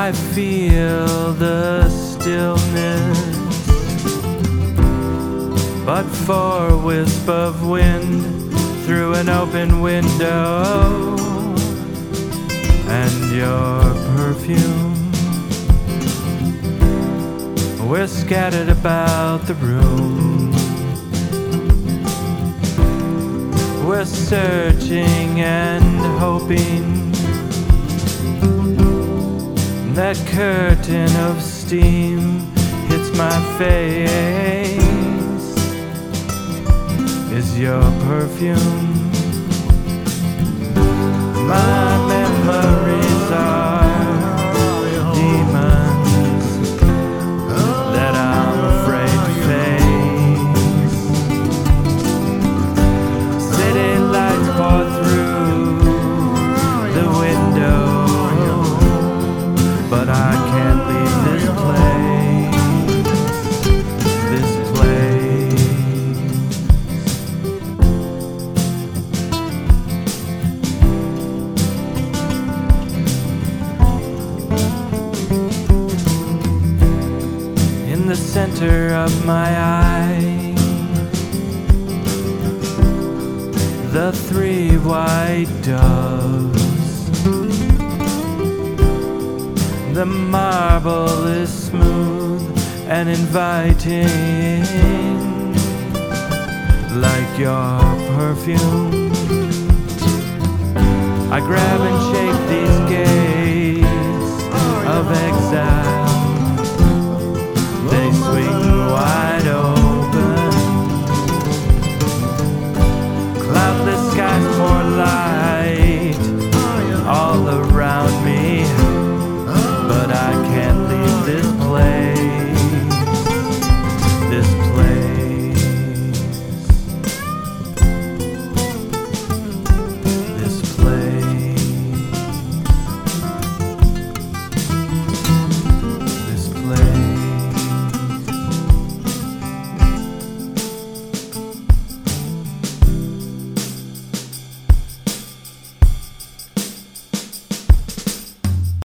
I feel the stillness, but for a wisp of wind through an open window, and your perfume, we're scattered about the room. We're searching and hoping that curtain of steam hits my face. Is your perfume? My memories are demons that I'm afraid to face. City lights pour through the window, but I can't leave this place, this place. In the center of my eye, the three white doves. The marble is smooth and inviting, like your perfume. I grab and shake these